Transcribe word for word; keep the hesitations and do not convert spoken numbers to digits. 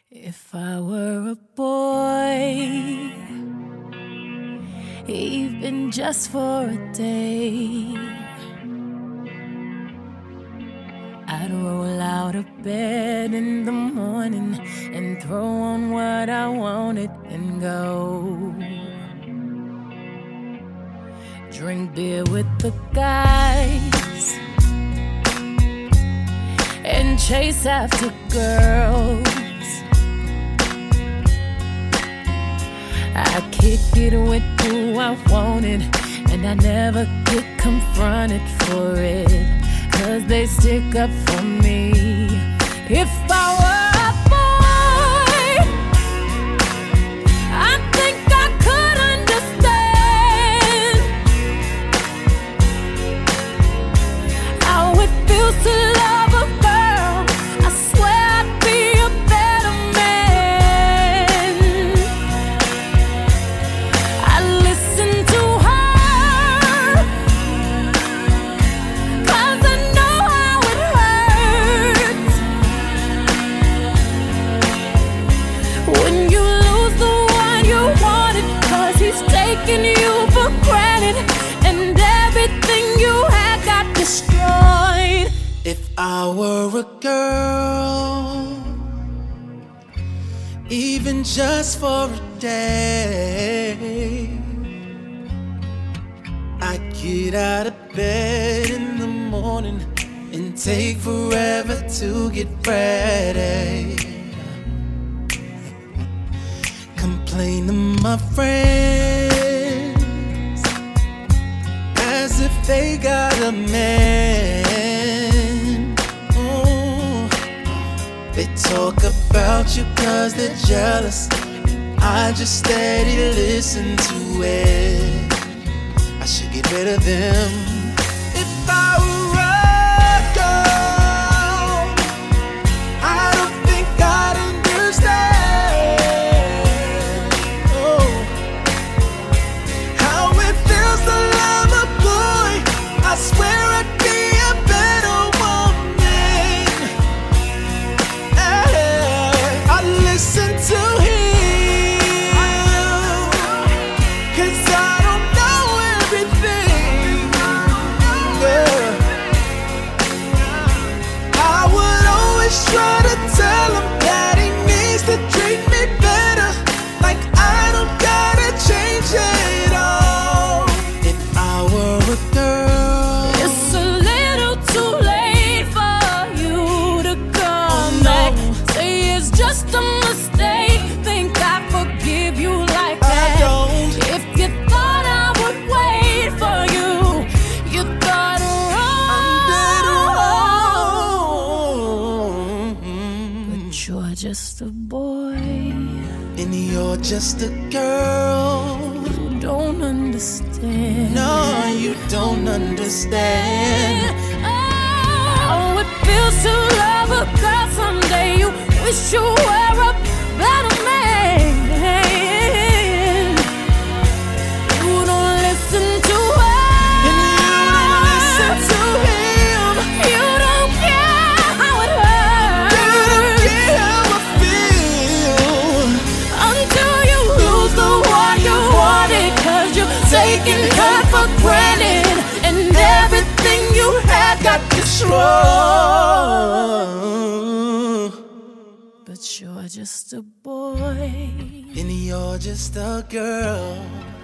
If I were a boy, even just for a day, I'd roll out of bed in the morning and throw on what I wanted and go drink beer with the guys and chase after girls. I kick it with who I wanted, and I never get confronted for it, 'cause they stick up for me. If I were a boy, I think I could understand how it feels to love a girl. I swear I'd be a better man. I listen to her, 'cause I know how it hurts when you lose the one you wanted, 'cause he's taking you for granted and everything you had got destroyed. If I were a girl, even just for a day, I'd get out of bed in the morning and take forever to get ready. Complain to my friends as if they got a man. Ooh. They talk about you 'cause they're jealous. I just steady listen to it. I should get rid of them. If I were a girl, I don't think I'd understand, oh, how it feels to love a boy. I swear I'd be a better woman. Eh, I listen to him, 'cause I don't know everything. Yeah. I would always try to tell him that he needs to treat me better, like I don't gotta change it all. If I were a girl, It's a little too late for you to come Oh, no. back. Say it's just a mistake. Think I forgive you like I that? don't. If you thought I would wait for you, you thought wrong. But you're just a boy. And you're just a girl. You don't understand. No, you don't understand. Oh, it feels to love a girl someday. You wish you were a better man. You don't listen to her, And you don't listen to him. you don't care how it You don't hurts care how I feel. until you lose the one you wanted, 'cause you're taking her for granted and everything you had got destroyed. But you're just a boy. And you're just a girl.